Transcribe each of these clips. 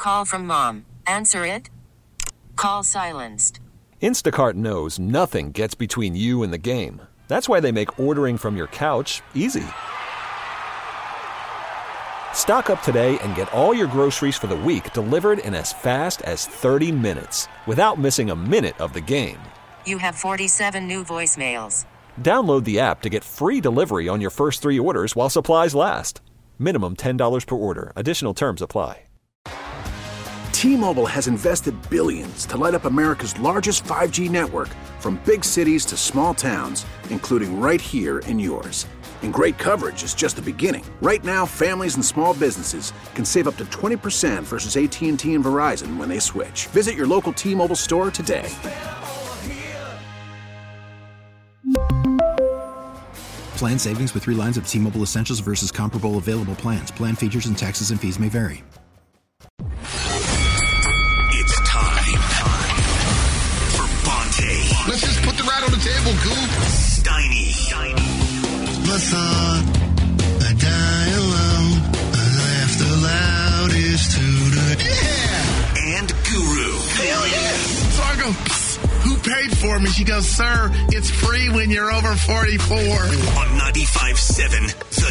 call from mom. Answer it. Call silenced. Instacart knows nothing gets between you and the game. That's why they make ordering from your couch easy. Stock up today and get all your groceries for the week delivered in as fast as 30 minutes without missing a minute of the game. You have 47 new voicemails. Download the app to get free delivery on your first 3 orders while supplies last. Minimum $10 per order. Additional terms apply. T-Mobile has invested billions to light up America's largest 5G network, from big cities to small towns, including right here in yours. And great coverage is just the beginning. Right now, families and small businesses can save up to 20% versus AT&T and Verizon when they switch. Visit your local T-Mobile store today. Plan savings with 3 lines of T-Mobile Essentials versus comparable available plans. Plan features and taxes and fees may vary. It's time for Bonte. Let's just put the rat on the table, Goob. Steiny. Listen, I die alone. I laugh the loudest to the... Yeah! And Guru. Hell yeah! So I go, who paid for me? She goes, sir, it's free when you're over 44. On 95.7, The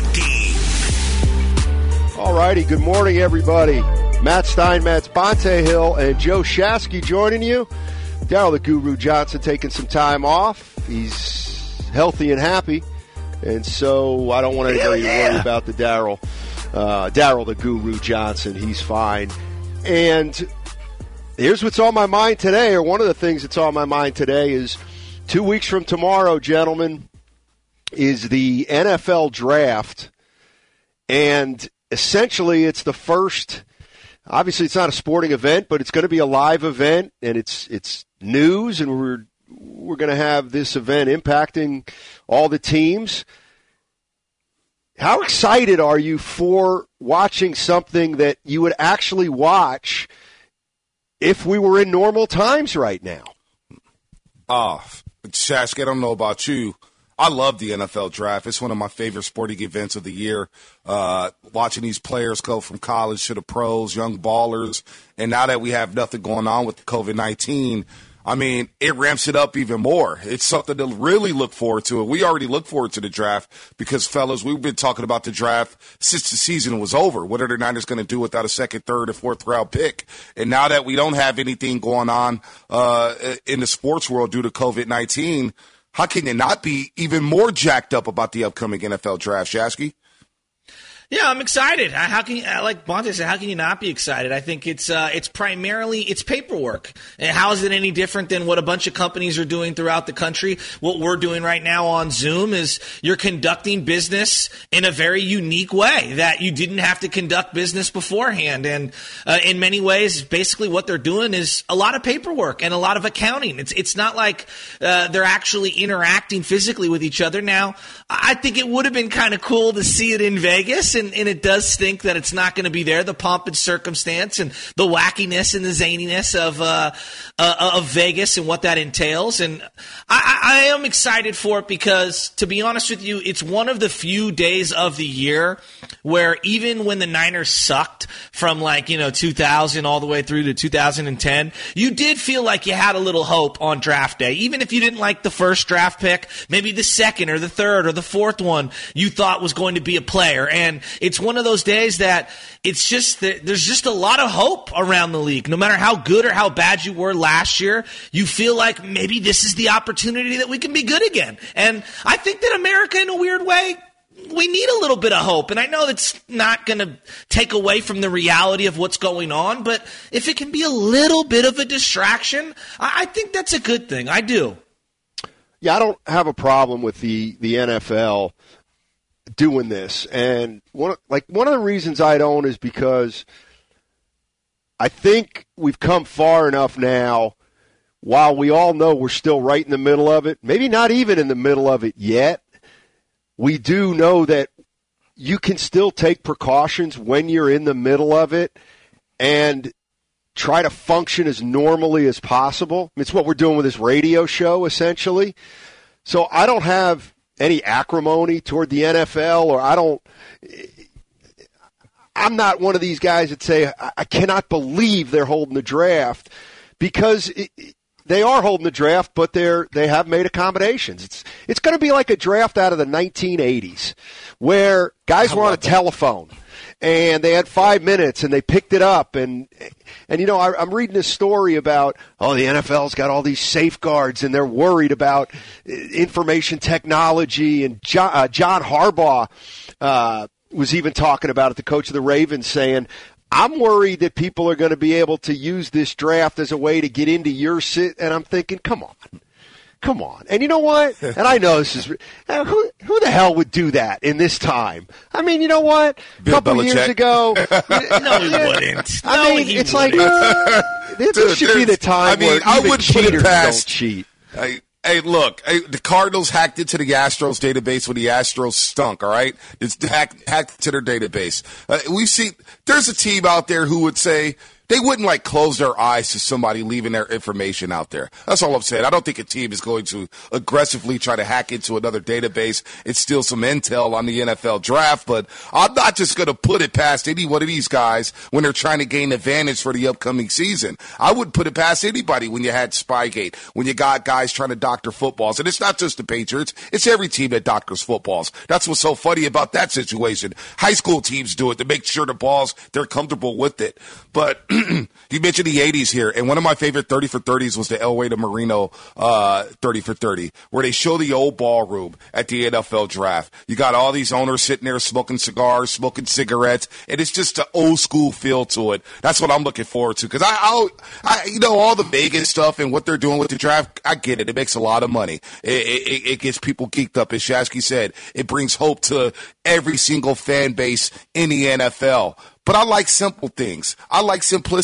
Game. All righty, good morning, everybody. Matt Steinmetz, Bonte Hill, and Joe Shasky joining you. Daryl the Guru Johnson taking some time off. He's healthy and happy, and so I don't want anybody to worry about the Daryl the Guru Johnson. He's fine. And here's what's on my mind today, or one of the things that's on my mind today is 2 weeks from tomorrow, gentlemen, is the NFL draft. And essentially it's the first, obviously it's not a sporting event, but it's going to be a live event, and it's news, and we're going to have this event impacting all the teams. How excited are you for watching something that you would actually watch if we were in normal times right now? Shasky, I don't know about you. I love the NFL draft. It's one of my favorite sporting events of the year. Watching these players go from college to the pros, young ballers, and now that we have nothing going on with COVID-19, I mean, it ramps it up even more. It's something to really look forward to. We already look forward to the draft because, fellas, we've been talking about the draft since the season was over. What are the Niners going to do without a second, third, and fourth round pick? And now that we don't have anything going on in the sports world due to COVID-19, how can you not be even more jacked up about the upcoming NFL draft, Shasky? Yeah, I'm excited. Like Bonte said, how can you not be excited? I think it's primarily it's paperwork. And how is it any different than what a bunch of companies are doing throughout the country? What we're doing right now on Zoom is you're conducting business in a very unique way that you didn't have to conduct business beforehand. And in many ways, basically what they're doing is a lot of paperwork and a lot of accounting. It's not like they're actually interacting physically with each other. Now, I think it would have been kind of cool to see it in Vegas. And it does stink that it's not going to be there, the pomp and circumstance and the wackiness and the zaniness of Vegas and what that entails. And I am excited for it because, to be honest with you, it's one of the few days of the year where even when the Niners sucked from 2000 all the way through to 2010, you did feel like you had a little hope on draft day. Even if you didn't like the first draft pick, maybe the second or the third or the fourth one you thought was going to be a player. And it's one of those days that it's just that there's just a lot of hope around the league. No matter how good or how bad you were last year, you feel like maybe this is the opportunity that we can be good again. And I think that America, in a weird way, we need a little bit of hope. And I know that's not going to take away from the reality of what's going on, but if it can be a little bit of a distraction, I think that's a good thing. I do. Yeah, I don't have a problem with the NFL doing this, and one of the reasons I don't is because I think we've come far enough now. While we all know we're still right in the middle of it, maybe not even in the middle of it yet, we do know that you can still take precautions when you're in the middle of it and try to function as normally as possible. It's what we're doing with this radio show, essentially. So I don't have any acrimony toward the NFL, or I'm not one of these guys that say, I cannot believe they're holding the draft, because they are holding the draft, but they have made accommodations. It's going to be like a draft out of the 1980s where guys were on a telephone and they had 5 minutes and they picked it up. And I'm reading this story about, the NFL's got all these safeguards and they're worried about information technology. And John Harbaugh was even talking about it, the coach of the Ravens, saying, I'm worried that people are going to be able to use this draft as a way to get into your sit. And I'm thinking, come on. And you know what? And I know this is who the hell would do that in this time? I mean, you know what? A couple years ago, no, he wouldn't. It's like this should be the time where I would put it past. Don't cheat. Hey, look, the Cardinals hacked into the Astros database when the Astros stunk, all right? It's hacked into their database. There's a team out there who would say they wouldn't, close their eyes to somebody leaving their information out there. That's all I'm saying. I don't think a team is going to aggressively try to hack into another database and steal some intel on the NFL draft, but I'm not just going to put it past any one of these guys when they're trying to gain advantage for the upcoming season. I wouldn't put it past anybody when you had Spygate, when you got guys trying to doctor footballs. And it's not just the Patriots. It's every team that doctors footballs. That's what's so funny about that situation. High school teams do it to make sure they're comfortable with it. But you mentioned the 80s here, and one of my favorite 30 for 30s was the Elway to Marino 30 for 30, where they show the old ballroom at the NFL draft. You got all these owners sitting there smoking cigars, smoking cigarettes, and it's just an old school feel to it. That's what I'm looking forward to, because I all the Vegas stuff and what they're doing with the draft, I get it. It makes a lot of money. It gets people geeked up. As Shasky said, it brings hope to every single fan base in the NFL. But I like simple things. I like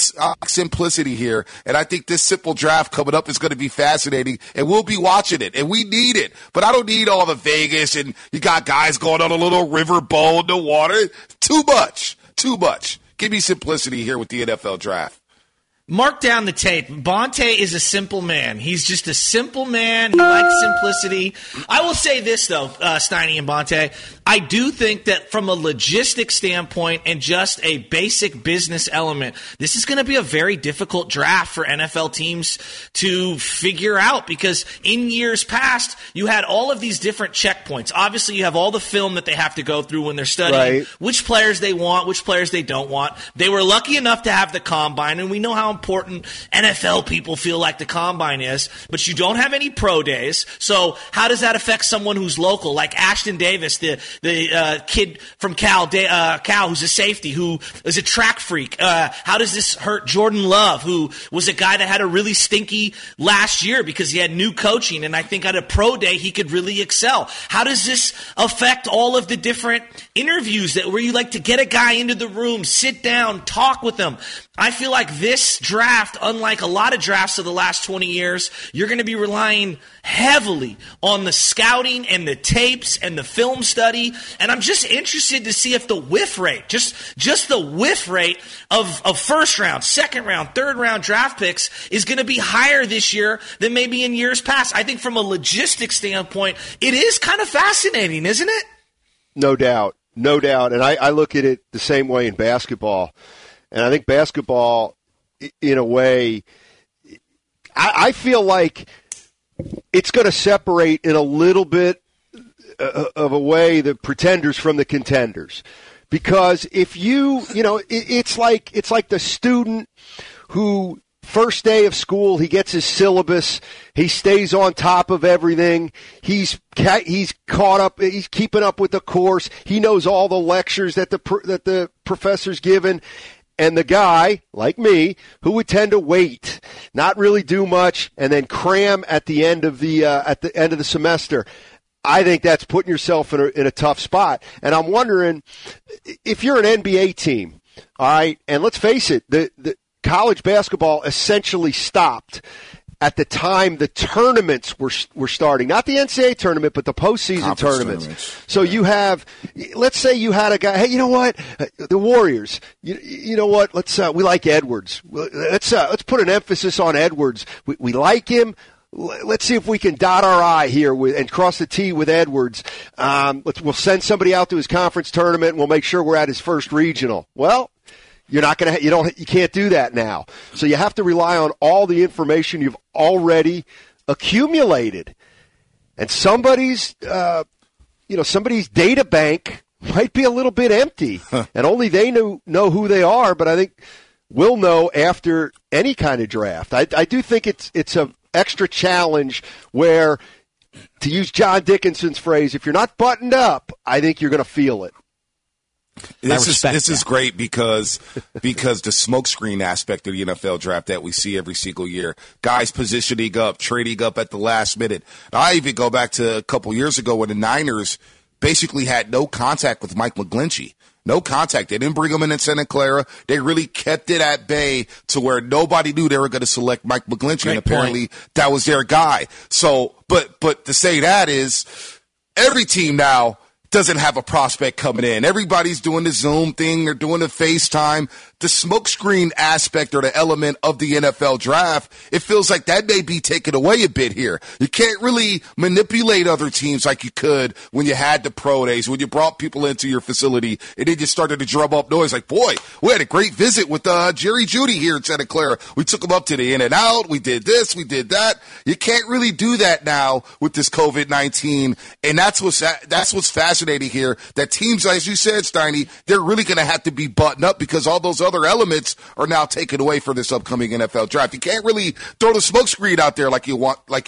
simplicity here, and I think this simple draft coming up is going to be fascinating, and we'll be watching it, and we need it. But I don't need all the Vegas, and you got guys going on a little river bowl in the water. Too much. Give me simplicity here with the NFL draft. Mark down the tape. Bonte is a simple man. He's just a simple man. He likes simplicity. I will say this, though, Steiny and Bonte. I do think that from a logistic standpoint and just a basic business element, this is going to be a very difficult draft for NFL teams to figure out, because in years past, you had all of these different checkpoints. Obviously, you have all the film that they have to go through when they're studying which players they want, which players they don't want. They were lucky enough to have the combine, and we know how important NFL people feel like the combine is, but you don't have any pro days. So how does that affect someone who's local, like Ashton Davis, the kid from Cal, who's a safety, who is a track freak? How does this hurt Jordan Love, who was a guy that had a really stinky last year because he had new coaching, and I think at a pro day he could really excel? How does this affect all of the different interviews where you like to get a guy into the room, sit down, talk with them? I feel like this draft, unlike a lot of drafts of the last 20 years, you're going to be relying heavily on the scouting and the tapes and the film study. And I'm just interested to see if the whiff rate, just the whiff rate of first round, second round, third round draft picks is going to be higher this year than maybe in years past. I think from a logistics standpoint, it is kind of fascinating, isn't it? No doubt. And I look at it the same way in basketball. And I think basketball, in a way, I feel like it's going to separate in a little bit of a way the pretenders from the contenders. Because if it's like the student who first day of school, he gets his syllabus, he stays on top of everything, he's caught up, he's keeping up with the course, he knows all the lectures that the professor's given. And the guy, like me, who would tend to wait, not really do much, and then cram at the end of the semester, I think that's putting yourself in a tough spot. And I'm wondering if you're an NBA team, all right, and let's face it, the college basketball essentially stopped at the time the tournaments were starting. Not the NCAA tournament, but the postseason tournaments. So you have, let's say you had a guy, hey, you know what? The Warriors, you know what? We like Edwards. Let's put an emphasis on Edwards. We like him. let's see if we can dot our I here and cross the T with Edwards. We'll send somebody out to his conference tournament, and we'll make sure we're at his first regional. Well, you're not going to. You can't do that now. So you have to rely on all the information you've already accumulated, and somebody's data bank might be a little bit empty, and only they know who they are. But I think we'll know after any kind of draft. I do think it's a extra challenge where, to use John Dickinson's phrase, if you're not buttoned up, I think you're going to feel it. This is great because the smokescreen aspect of the NFL draft that we see every single year, guys positioning up, trading up at the last minute. I even go back to a couple years ago when the Niners basically had no contact with Mike McGlinchey. No contact. They didn't bring him in Santa Clara. They really kept it at bay to where nobody knew they were going to select Mike McGlinchey, and apparently that was their guy. So, but to say that is every team now doesn't have a prospect coming in. Everybody's doing the Zoom thing. They're doing the FaceTime. The smokescreen aspect or the element of the NFL draft, it feels like that may be taken away a bit here. You can't really manipulate other teams like you could when you had the pro days, when you brought people into your facility and then you started to drum up noise like, boy, we had a great visit with Jerry Jeudy here in Santa Clara. We took him up to the In-N-Out. We did this. We did that. You can't really do that now with this COVID-19. And that's what's fascinating here, that teams, as you said, Steiny, they're really going to have to be buttoned up because all those other elements are now taken away for this upcoming NFL draft. You can't really throw the smokescreen out there like you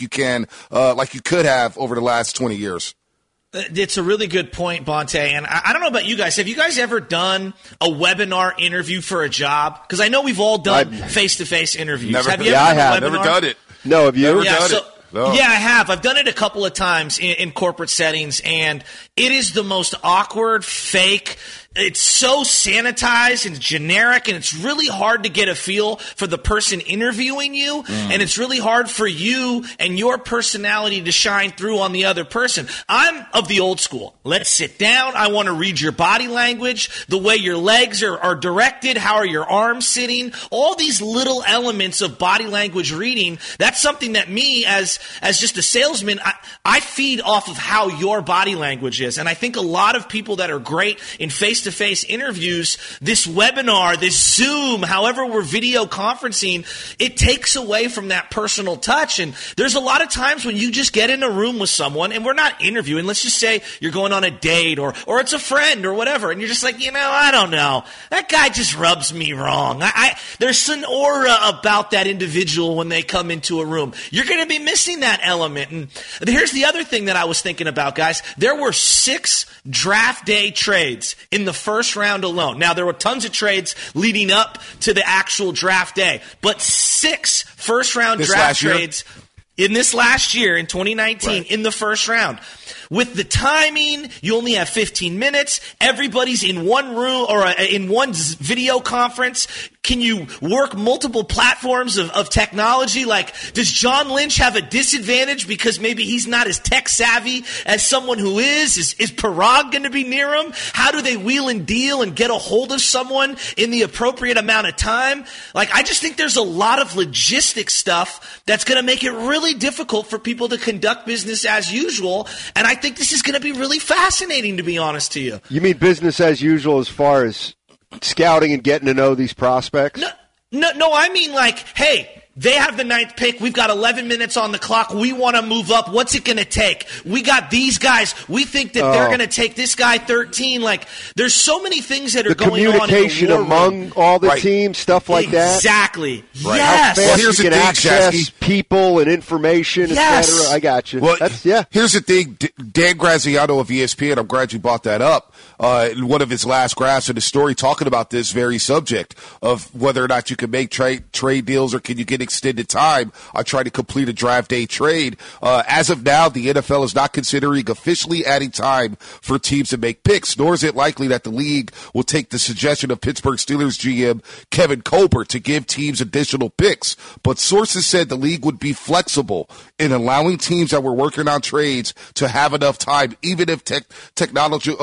could have over the last 20 years. It's a really good point, Bonte. And I don't know about you guys. Have you guys ever done a webinar interview for a job? Because I know we've all done face-to-face interviews. Never, have you yeah, ever I have. done a webinar? Never done it. No, have you? Never done it. No. Yeah, I have. I've done it a couple of times in corporate settings, and it is the most awkward, fake. It's so sanitized and generic, and it's really hard to get a feel for the person interviewing you, and it's really hard for you and your personality to shine through on the other person. I'm of the old school. Let's sit down. I want to read your body language, the way your legs are directed, how are your arms sitting, all these little elements of body language reading. That's something that me, as just a salesman, I feed off of how your body language is, and I think a lot of people that are great in face-to-face interviews, this webinar, this Zoom, however we're video conferencing, it takes away from that personal touch. And there's a lot of times when you just get in a room with someone, and we're not interviewing, let's just say you're going on a date or it's a friend or whatever, and you're just like, I don't know, that guy just rubs me wrong. There's an aura about that individual when they come into a room. You're going to be missing that element. And here's the other thing that I was thinking about, guys. There were 6 draft day trades in the first round alone. Now, there were tons of trades leading up to the actual draft day, but 6 first-round draft trades in this last year, in 2019, in the first round. With the timing, you only have 15 minutes. Everybody's in one room or in one video conference. Can you work multiple platforms of technology? Like, does John Lynch have a disadvantage because maybe he's not as tech savvy as someone who is? Is Parag going to be near him? How do they wheel and deal and get a hold of someone in the appropriate amount of time? Like, I just think there's a lot of logistic stuff that's going to make it really difficult for people to conduct business as usual. And I think this is going to be really fascinating, to be honest to you. You mean business as usual as far as scouting and getting to know these prospects? No, I mean like, hey, they have the 9th pick. We've got 11 minutes on the clock. We want to move up. What's it going to take? We got these guys. We think that they're going to take this guy 13. Like, there's so many things that are going on in the communication among all the teams, stuff like that. Exactly. Right. Yes. How fast you can access people and information, et cetera. I got you. Well, here's the thing. Dan Graziano of ESPN, I'm glad you brought that up. In one of his last graphs in the story talking about this very subject of whether or not you can make trade deals or can you get extended time. I tried to complete a draft day trade. As of now, the NFL is not considering officially adding time for teams to make picks, nor is it likely that the league will take the suggestion of Pittsburgh Steelers GM Kevin Colbert to give teams additional picks. But sources said the league would be flexible in allowing teams that were working on trades to have enough time, even if technology,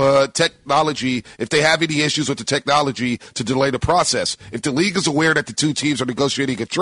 if they have any issues with the technology, to delay the process. If the league is aware that the two teams are negotiating a trade,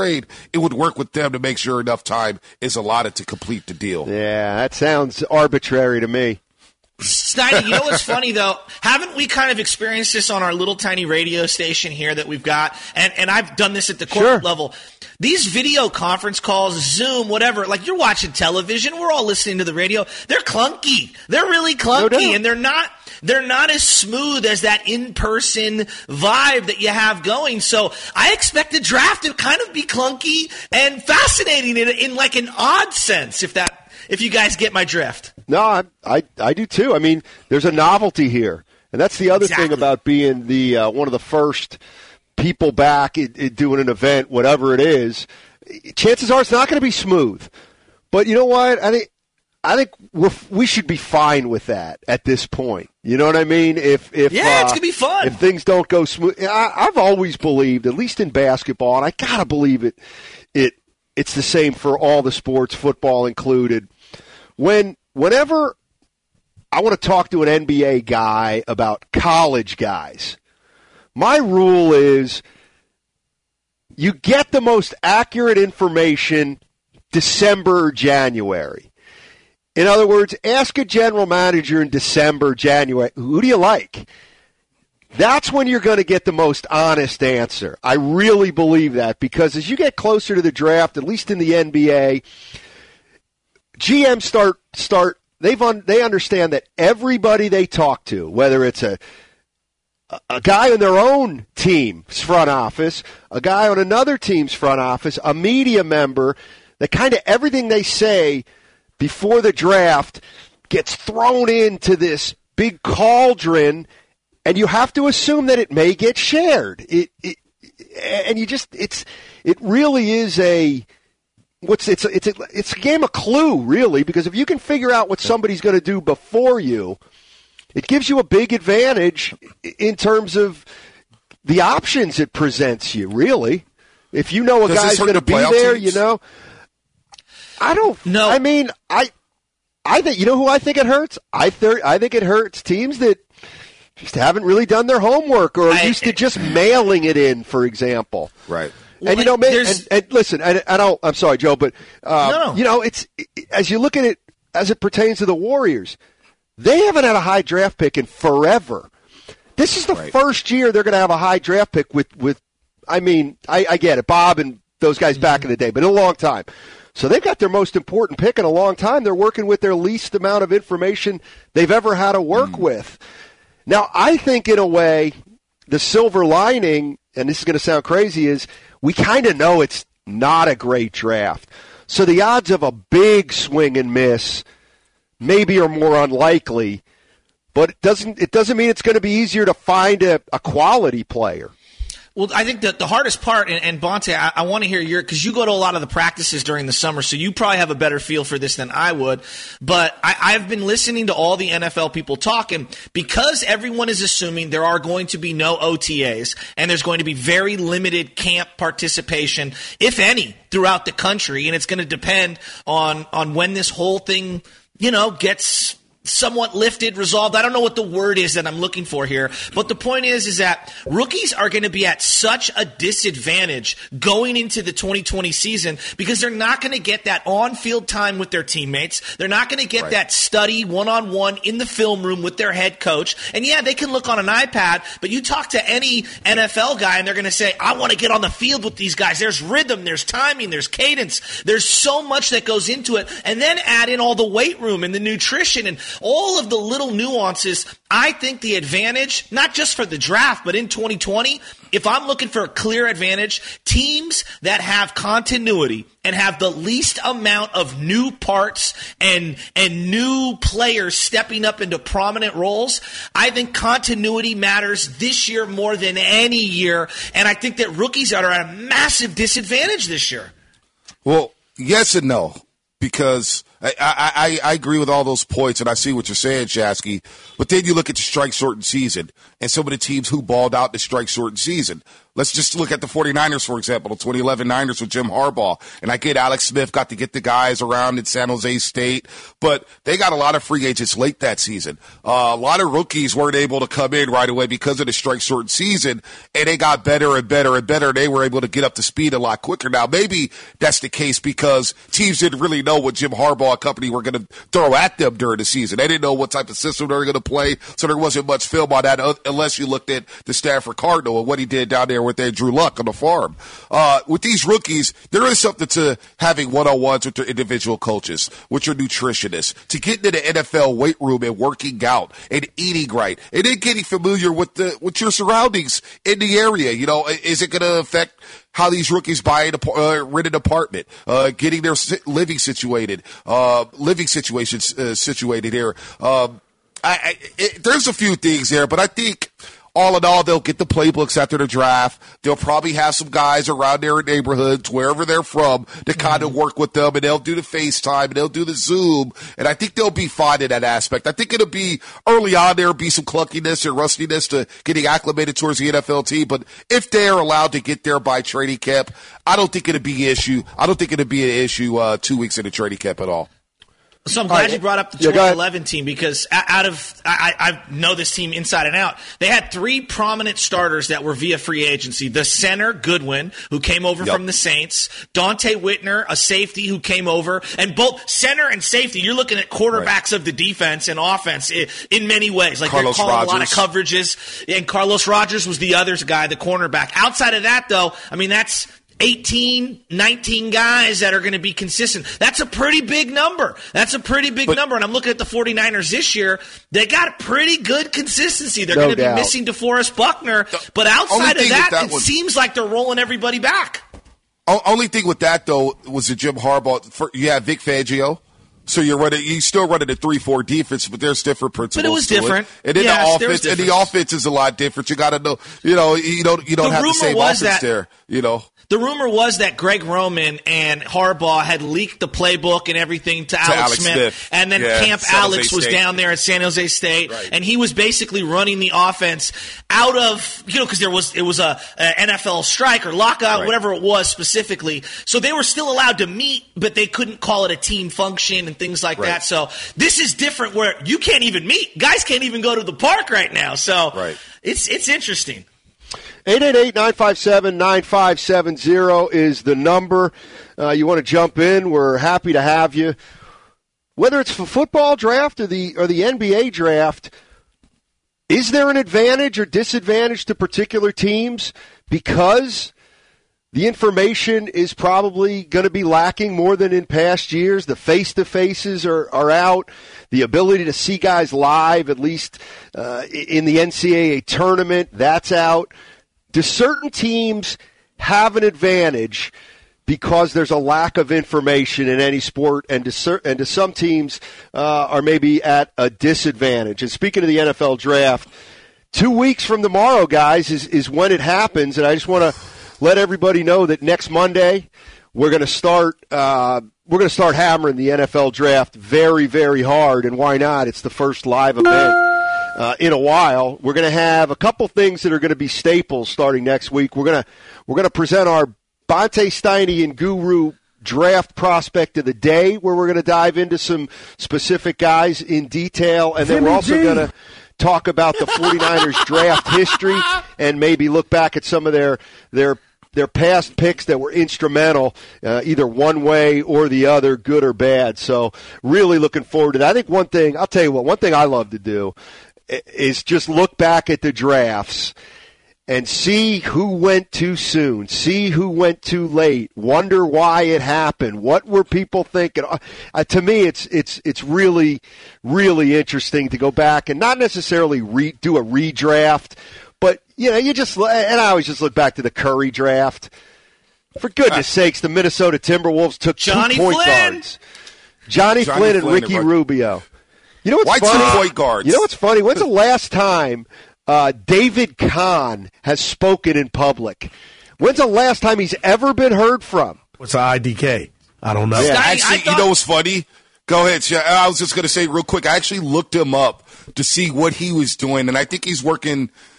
it would work with them to make sure enough time is allotted to complete the deal. Yeah, that sounds arbitrary to me. Steiny, you know what's funny, though? Haven't we kind of experienced this on our little tiny radio station here that we've got? And I've done this at the corporate level. These video conference calls, Zoom, whatever, like you're watching television, we're all listening to the radio. They're clunky. They're really clunky, and they're not as smooth as that in-person vibe that you have going. So I expect the draft to kind of be clunky and fascinating in like an odd sense, if you guys get my drift. No, I do too. I mean, there's a novelty here. And that's the other thing about being the one of the first people back in doing an event, whatever it is. Chances are it's not going to be smooth. But you know what? I think we should be fine with that at this point. You know what I mean? If it's going to be fun. If things don't go smooth. I've always believed, at least in basketball, and I got to believe it's the same for all the sports, football included. Whenever I want to talk to an NBA guy about college guys, my rule is you get the most accurate information December or January. In other words, ask a general manager in December, January, who do you like? That's when you're going to get the most honest answer. I really believe that, because as you get closer to the draft, at least in the NBA, GMs start they understand that everybody they talk to, whether it's a guy in their own team's front office, a guy on another team's front office, a media member, that kind of everything they say before the draft gets thrown into this big cauldron, and you have to assume that it may get shared. It really is it's a game of Clue, really, because if you can figure out what somebody's going to do before you, it gives you a big advantage in terms of the options it presents you, really. If you know a guy's going to be there, teams? You know. I don't know. I mean, I think, you know who I think it hurts? I think it hurts teams that just haven't really done their homework or are used to just mailing it in, for example. Right. Well, and, you know, and listen, I'm sorry, Joe, but, you know, it's as you look at it as it pertains to the Warriors, they haven't had a high draft pick in forever. This is the first year they're going to have a high draft pick with I mean, I get it, Bob and those guys back in the day, but in a long time. So they've got their most important pick in a long time. They're working with their least amount of information they've ever had to work with. Now, I think in a way, the silver lining, and this is going to sound crazy, is we kind of know it's not a great draft. So the odds of a big swing and miss maybe are more unlikely, but it doesn't mean it's going to be easier to find a quality player. Well, I think that the hardest part, and Bonte, I want to hear because you go to a lot of the practices during the summer, so you probably have a better feel for this than I would. But I've been listening to all the NFL people talk, and because everyone is assuming there are going to be no OTAs, and there's going to be very limited camp participation, if any, throughout the country, and it's going to depend on when this whole thing, you know, gets somewhat lifted, resolved. I don't know what the word is that I'm looking for here, but the point is that rookies are going to be at such a disadvantage going into the 2020 season because they're not going to get that on-field time with their teammates. They're not going to get that study one-on-one in the film room with their head coach. And yeah, they can look on an iPad, but you talk to any NFL guy and they're going to say, I want to get on the field with these guys. There's rhythm, there's timing, there's cadence. There's so much that goes into it. And then add in all the weight room and the nutrition and all of the little nuances. I think the advantage, not just for the draft, but in 2020, if I'm looking for a clear advantage, teams that have continuity and have the least amount of new parts and new players stepping up into prominent roles, I think continuity matters this year more than any year. And I think that rookies are at a massive disadvantage this year. Well, yes and no, because I agree with all those points, and I see what you're saying, Shasky. But then you look at the strike-shortened season and some of the teams who balled out the strike-shortened season. Let's just look at the 49ers, for example, the 2011 Niners with Jim Harbaugh. And I get Alex Smith got to get the guys around at San Jose State, but they got a lot of free agents late that season. A lot of rookies weren't able to come in right away because of the strike-shortened season, and they got better and better and better. They were able to get up to speed a lot quicker. Now, maybe that's the case because teams didn't really know what Jim Harbaugh and company were going to throw at them during the season. They didn't know what type of system they were going to play, so there wasn't much film on that unless you looked at the Stanford Cardinal and what he did down there with Andrew Luck on the farm. With these rookies, there is something to having one-on-ones with their individual coaches, with your nutritionists, to get into the NFL weight room and working out and eating right, and then getting familiar with your surroundings in the area. You know, is it going to affect how these rookies buy rent an apartment, getting their living situations situated here? There's a few things there, but I think all in all, they'll get the playbooks after the draft. They'll probably have some guys around their neighborhoods, wherever they're from, to kind of work with them, and they'll do the FaceTime, and they'll do the Zoom, and I think they'll be fine in that aspect. I think it'll be, early on, there'll be some clunkiness and rustiness to getting acclimated towards the NFL team, but if they're allowed to get there by training camp, I don't think it'll be an issue. I don't think it'll be an issue 2 weeks into training camp at all. So I'm glad you brought up the 2011 team because I know this team inside and out. They had three prominent starters that were via free agency. The center, Goodwin, who came over from the Saints. Dante Whitner, a safety who came over. And both center and safety, you're looking at quarterbacks of the defense and offense in many ways. Like Carlos they're calling Rogers. A lot of coverages. And Carlos Rogers was the other guy, the cornerback. Outside of that, though, I mean, that's 18, 19 guys that are going to be consistent. That's a pretty big number. That's a pretty big number. And I'm looking at the 49ers this year. They got pretty good consistency. They're going to be missing DeForest Buckner. But outside of that, it seems like they're rolling everybody back. Only thing with that, though, was the Jim Harbaugh. You have Vic Fangio. So you still running a 3-4 defense, but there's different principles. But it was different. And then the offense is a lot different. You got to know, you don't have the same offense there, you know. The rumor was that Greg Roman and Harbaugh had leaked the playbook and everything to Alex Smith. And then Camp Alex was down there at San Jose State. Right. And he was basically running the offense out of, because it was a NFL strike or lockout, whatever it was specifically. So they were still allowed to meet, but they couldn't call it a team function and things like that. So this is different where you can't even meet. Guys can't even go to the park right now. So it's interesting. 888-957-9570 is the number. You want to jump in, we're happy to have you. Whether it's the football draft or the NBA draft, is there an advantage or disadvantage to particular teams because the information is probably going to be lacking more than in past years? The face-to-faces are out. The ability to see guys live, at least in the NCAA tournament, that's out. Do certain teams have an advantage because there's a lack of information in any sport, and to some teams are maybe at a disadvantage? And speaking of the NFL draft, 2 weeks from tomorrow, guys, is when it happens, and I just want to let everybody know that next Monday we're going to start hammering the NFL draft very, very hard, and why not? It's the first live event in a while. We're going to have a couple things that are going to be staples starting next week. We're going to present our Bonte Steiny and Guru draft prospect of the day, where we're going to dive into some specific guys in detail, and then we're also going to talk about the 49ers draft history and maybe look back at some of their past picks that were instrumental, either one way or the other, good or bad. So really looking forward to that. I think one thing I love to do is just look back at the drafts and see who went too soon, see who went too late, wonder why it happened, what were people thinking. To me, it's really, really interesting to go back and not necessarily do a redraft, but I always just look back to the Curry draft. For goodness sakes, the Minnesota Timberwolves took Johnny 2 point guards. Johnny Flynn and Ricky Rubio. You know what's funny? 2 point guards? You know what's funny? When's the last time David Kahn has spoken in public? When's the last time he's ever been heard from? What's the IDK? I don't know. Yeah. Actually, you know what's funny? Go ahead. I was just going to say real quick, I actually looked him up to see what he was doing, and I think he's working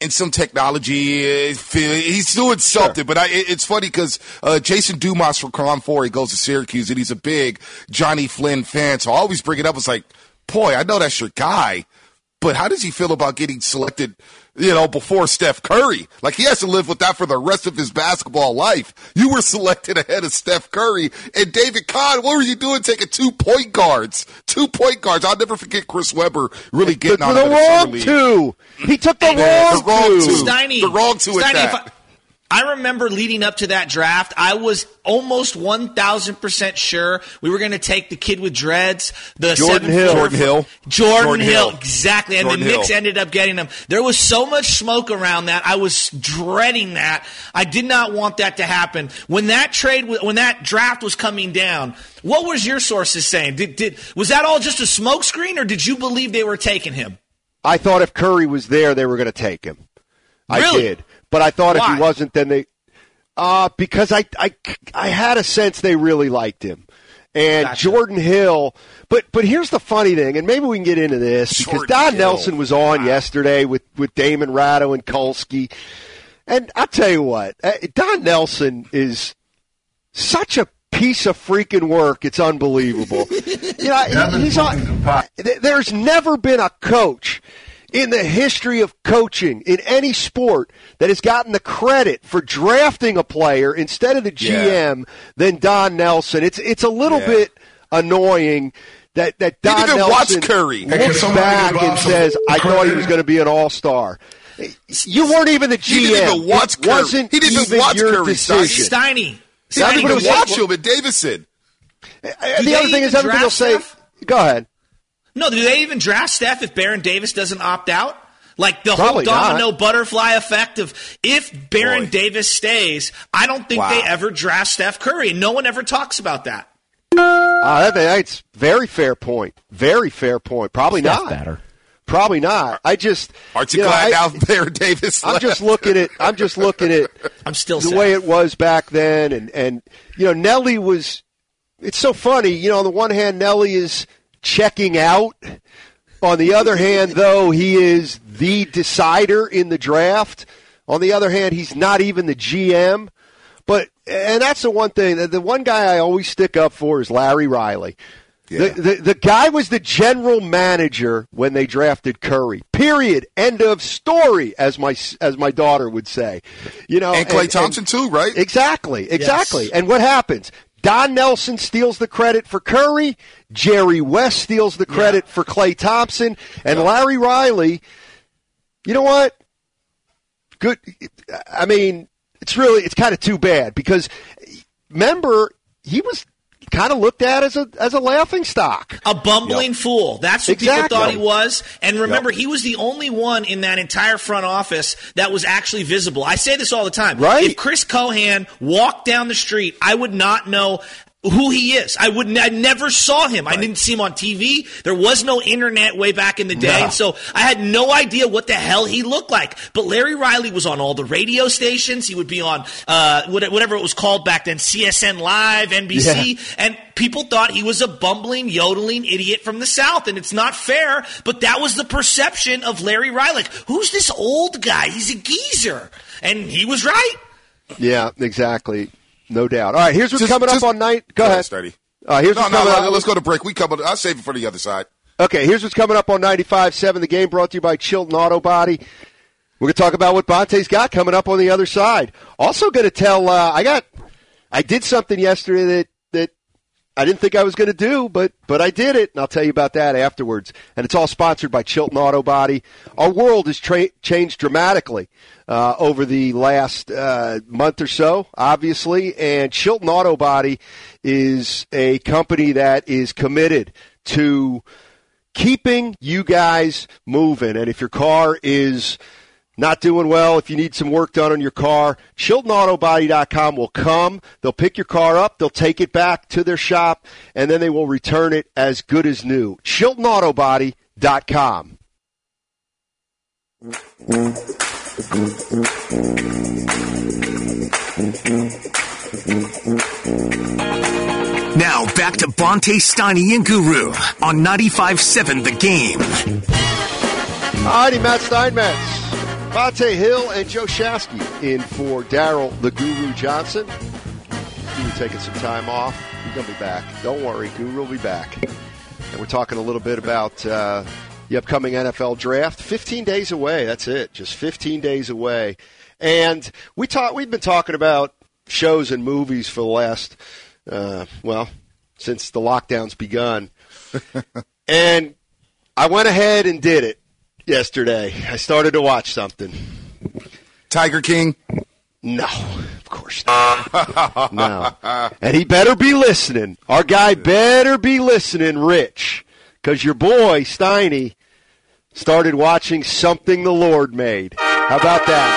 and some technology. He's doing something, Sure. but it's funny because Jason Dumas from Cron 4, he goes to Syracuse, and he's a big Johnny Flynn fan, so I always bring it up. It's like, boy, I know that's your guy, but how does he feel about getting selected, before Steph Curry? Like, he has to live with that for the rest of his basketball life. You were selected ahead of Steph Curry. And David Kahn, what were you doing taking 2 point guards? 2 point guards. I'll never forget Chris Webber really getting on the wrong two. He took the wrong two. Steiny, the wrong two at that. I remember leading up to that draft, I was almost 1,000% sure we were going to take the kid with dreads, Jordan Hill. Jordan Hill, exactly. And Jordan the Knicks Hill. ended up getting him. There was so much smoke around that. I was dreading that. I did not want that to happen. When that draft was coming down, what was your sources saying? Was that all just a smokescreen, or did you believe they were taking him? I thought if Curry was there, they were going to take him. Really? I did. But I thought Why? if he wasn't, then they because I had a sense they really liked him. And Gotcha. Jordan Hill, but here's the funny thing, and maybe we can get into this, because Jordan Don Hill. Nelson was on yesterday with Damon Ratto and Kulski. And I'll tell you what, Don Nelson is such a piece of freaking work. It's unbelievable. He's on. There's never been a coach in the history of coaching in any sport that has gotten the credit for drafting a player instead of the GM than Don Nelson. It's a little bit annoying that Don even Nelson watch Curry. looks back and says, "I thought he was going to be an all-star." You weren't even the GM. He didn't even watch It Curry. wasn't He didn't even even watch your Curry, decision. Steiny. He didn't even Everybody watch was- him at Davidson. The other thing is, everybody will say, "Go ahead." No, do they even draft Steph if Baron Davis doesn't opt out? Like the Probably whole domino not. butterfly effect of if Baron Davis stays, I don't think Wow. they ever draft Steph Curry, and no one ever talks about that. That's very fair point. Very fair point. Probably Steph not. better. Probably not. Aren't you glad now Baron Davis I'm left? just looking at I'm still the sad. way it was back then, and Nelly was. It's so funny. On the one hand, Nelly is checking out. On the other hand, though, he is the decider in the draft. On the other hand, he's not even the GM. And that's the one thing. The one guy I always stick up for is Larry Riley. Yeah. The guy was the general manager when they drafted Curry. Period. End of story, as my daughter would say. And Klay Thompson too, right? Exactly. Yes. And what happens? Don Nelson steals the credit for Curry. Jerry West steals the credit for Klay Thompson. And Larry Riley, you know what? Good. I mean, it's kind of too bad because, remember, he was kind of looked at as a laughing stock. A bumbling fool. That's what people Exactly. thought he was. And remember, he was the only one in that entire front office that was actually visible. I say this all the time. Right. If Chris Cohan walked down the street, I would not know who he is. I never saw him. I didn't see him on TV. There was no internet way back in the day. No. And so I had no idea what the hell he looked like. But Larry Riley was on all the radio stations. He would be on whatever it was called back then, CSN Live, NBC. Yeah. And people thought he was a bumbling, yodeling idiot from the South. And it's not fair, but that was the perception of Larry Riley. Like, who's this old guy? He's a geezer. And he was right. Yeah, exactly. No doubt. All right, here's what's coming up on night. Go ahead. Sturdy. Here's what's coming up. Let's go to break. I'll save it for the other side. Okay, here's what's coming up on 95.7. The game brought to you by Chilton Auto Body. We're going to talk about what Bonte's got coming up on the other side. Also going to tell, I did something yesterday that I didn't think I was going to do, but I did it, and I'll tell you about that afterwards. And it's all sponsored by Chilton Auto Body. Our world has changed dramatically over the last month or so, obviously, and Chilton Auto Body is a company that is committed to keeping you guys moving. And if your car is not doing well, if you need some work done on your car, ChiltonAutoBody.com will come. They'll pick your car up. They'll take it back to their shop, and then they will return it as good as new. ChiltonAutoBody.com. Now back to Bonte, Steiny, and Guru on 95.7 The Game. All righty, Matt Steinmetz. Bonte Hill and Joe Shasky in for Daryl the Guru Johnson. You were taking some time off. He's going to be back. Don't worry, Guru will be back. And we're talking a little bit about the upcoming NFL draft. 15 days away. That's it. Just 15 days away. And we've been talking about shows and movies for the last, since the lockdown's begun. And I went ahead and did it yesterday. I started to watch something. Tiger King? No, of course not. No. And he better be listening. Our guy better be listening, Rich, because your boy, Steiny, started watching Something the Lord Made. How about that?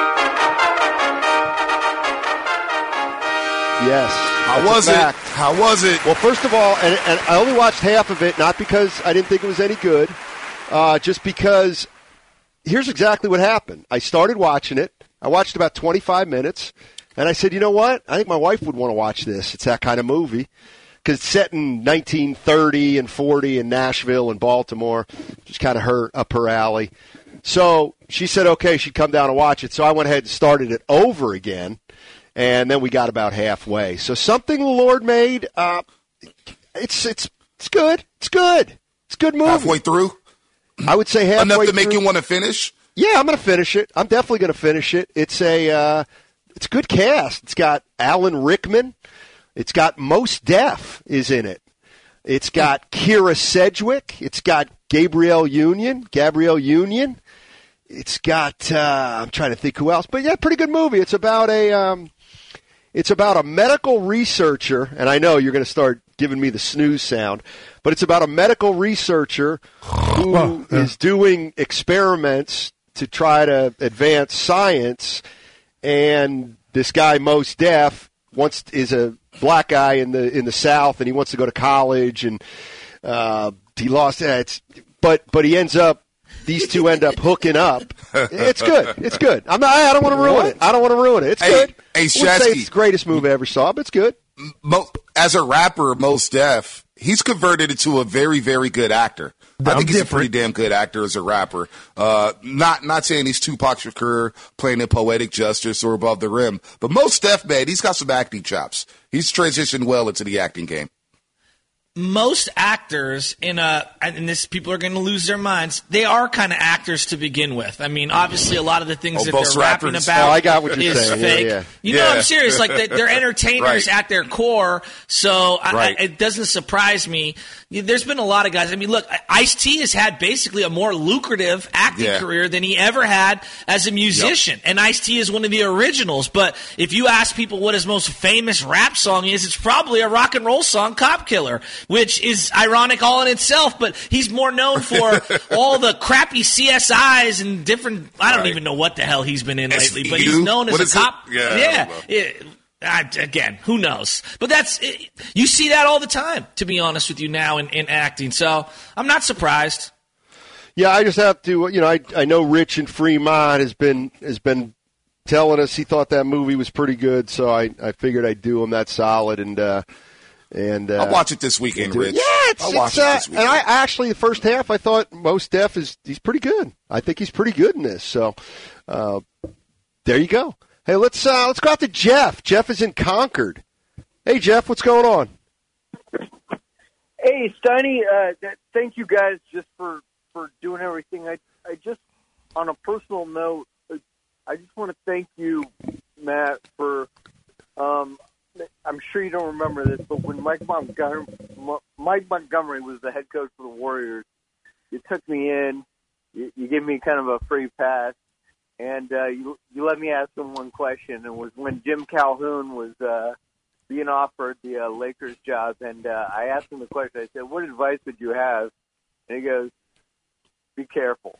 Yes. How was it? Well, first of all, and I only watched half of it, not because I didn't think it was any good, just because here's exactly what happened. I started watching it. I watched about 25 minutes, and I said, you know what? I think my wife would want to watch this. It's that kind of movie. Because it's set in 1930 and 40 in Nashville and Baltimore. Just kind of up her alley. So she said, okay, she'd come down and watch it. So I went ahead and started it over again. And then we got about halfway. So Something the Lord Made, it's good. It's good. It's a good movie. Halfway through? I would say halfway through. Enough to make you want to finish? Yeah, I'm going to finish it. I'm definitely going to finish it. It's a good cast. It's got Alan Rickman. It's got Mos Def is in it. It's got Kira Sedgwick. It's got Gabrielle Union. It's got I'm trying to think who else, but yeah, pretty good movie. It's about a medical researcher, and I know you're going to start giving me the snooze sound, but it's about a medical researcher who is doing experiments to try to advance science, and this guy Mos Def is a black guy in the South, and he wants to go to college, and he lost it. But he ends up. These two end up hooking up. It's good. It's good. I don't want to ruin it. I don't want to ruin it. It's good. Hey, I wouldn't say it's the greatest movie I ever saw, but it's good. As a rapper, Mos Def, he's converted into a very, very good actor. I think he's a pretty damn good actor as a rapper. Not saying he's Tupac Shakur playing in Poetic Justice or Above the Rim, but Mos Def, man, he's got some acting chops. He's transitioned well into the acting game. Most actors and this people are going to lose their minds. They are kind of actors to begin with. I mean, obviously, a lot of the things that they're rapping about I got what you're is saying. fake. Yeah. You know, I'm serious. Like they're entertainers at their core. So it doesn't surprise me. There's been a lot of guys. I mean, look, Ice-T has had basically a more lucrative acting career than he ever had as a musician. And Ice-T is one of the originals. But if you ask people what his most famous rap song is, it's probably a rock and roll song, Cop Killer, which is ironic all in itself. But he's more known for all the crappy CSIs and different, I don't even know what the hell he's been in lately. But he's known as a cop. Again, who knows? But you see that all the time, to be honest with you, now in acting. So I'm not surprised. Yeah, I just have to, I know Rich in Fremont has been telling us he thought that movie was pretty good, so I figured I'd do him that solid and I'll watch it this weekend, Rich. Yeah, I'll watch it this weekend. And I actually the first half I thought Mos Def he's pretty good. I think he's pretty good in this. So there you go. Hey, let's go out to Jeff. Jeff is in Concord. Hey, Jeff, what's going on? Hey, Steiny, thank you guys just for doing everything. I just, on a personal note, I just want to thank you, Matt, for, I'm sure you don't remember this, but when Mike Montgomery was the head coach for the Warriors, you took me in, you gave me kind of a free pass, and you let me ask him one question. It was when Jim Calhoun was being offered the Lakers job, and I asked him the question. I said, what advice would you have? And he goes, be careful.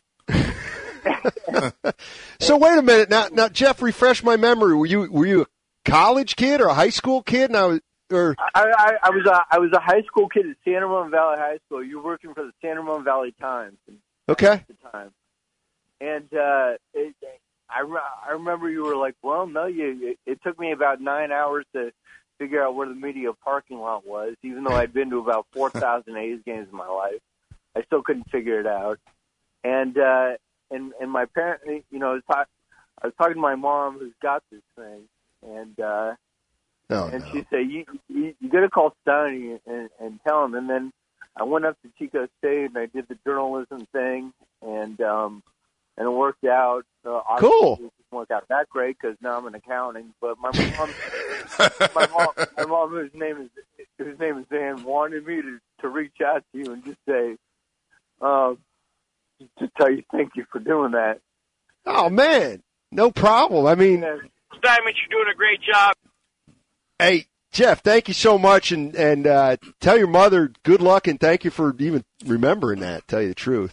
So wait a minute. Now, Jeff, refresh my memory. Were you a college kid or a high school kid? I was a high school kid at San Ramon Valley High School. You were working for the San Ramon Valley Times. Okay. At the time. And I remember you were like, well, no, it took me about 9 hours to figure out where the media parking lot was, even though I'd been to about 4,000 A's games in my life. I still couldn't figure it out. And and my parents, you know, I was talking to my mom who's got this thing, and she said, you got to call Steiny and tell him. And then I went up to Chico State and I did the journalism thing, and it worked out. Cool. It didn't work out that great because now I'm in accounting. But my mom, whose name is Ann, wanted me to reach out to you and just say, to tell you thank you for doing that. Oh man, no problem. I mean, Diamond, you're doing a great job. Hey, Jeff, thank you so much, and tell your mother good luck, and thank you for even remembering that, tell you the truth.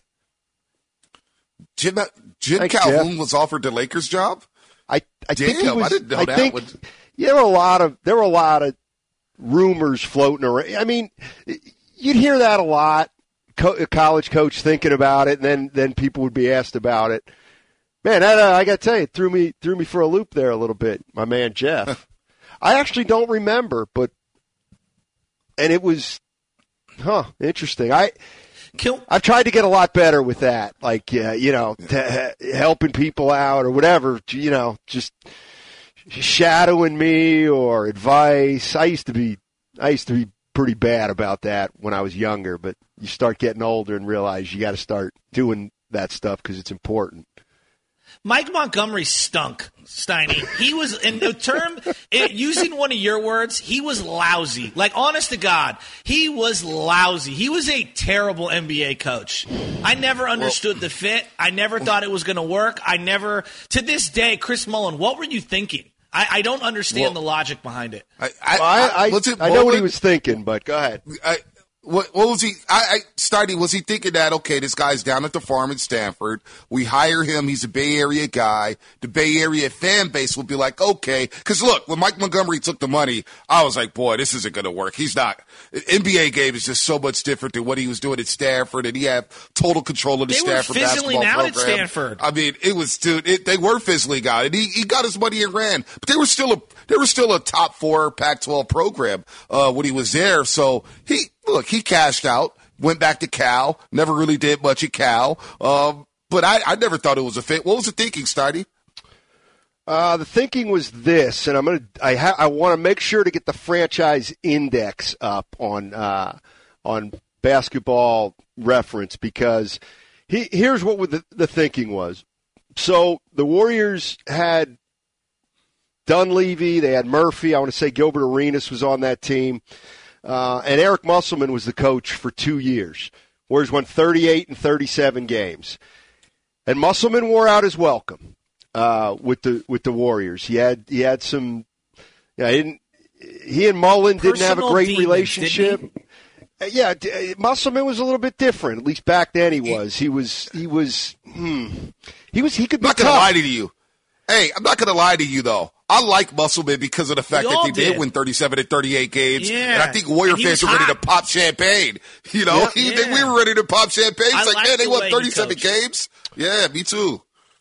Jim Thanks, Calhoun Jeff. was offered the Lakers job? I think he was. I didn't know that. There were a lot of rumors floating around. I mean, you'd hear that a lot. A college coach thinking about it, and then people would be asked about it. Man, that, I got to tell you, it threw me for a loop there a little bit, my man Jeff. I actually don't remember, and it was, interesting. I've tried to get a lot better with that, like, helping people out or whatever, just shadowing me or advice. I used to be pretty bad about that when I was younger, but you start getting older and realize you got to start doing that stuff because it's important. Mike Montgomery stunk, Steiny. He was, in the term, using one of your words, he was lousy. Like, honest to God, he was lousy. He was a terrible NBA coach. I never understood the fit. I never thought it was going to work. To this day, Chris Mullin, what were you thinking? I don't understand the logic behind it. I know what he was thinking, but go ahead. What was he? Steiny, was he thinking that, okay, this guy's down at the farm in Stanford. We hire him. He's a Bay Area guy. The Bay Area fan base will be like, okay. Because, look, when Mike Montgomery took the money, I was like, boy, this isn't going to work. He's not. NBA game is just so much different than what he was doing at Stanford, and he had total control of the Stanford basketball program. They were fizzling out at Stanford. I mean, it was, dude, they were fizzling out. And he got his money and ran. But they were still a top 4 Pac-12 program when he was there. So he cashed out, went back to Cal, never really did much at Cal. But I never thought it was a fit. What was the thinking, Steiny? The thinking was this, and I want to make sure to get the franchise index up on Basketball Reference, because here's what the thinking was. So the Warriors had Dunleavy, they had Murphy. I want to say Gilbert Arenas was on that team. And Eric Musselman was the coach for 2 years. Warriors won 38 and 37 games. And Musselman wore out his welcome with the Warriors. He had some. He and Mullen didn't have a great relationship. Yeah, Musselman was a little bit different. At least back then he was. He could be tough. I'm not gonna lie to you. Hey, I'm not gonna lie to you though. I like Musselman because of the fact that they did win 37 and 38 games. Yeah. And I think Warrior fans were ready to pop champagne. We were ready to pop champagne. It's like, man, they won 37 games. Yeah, me too.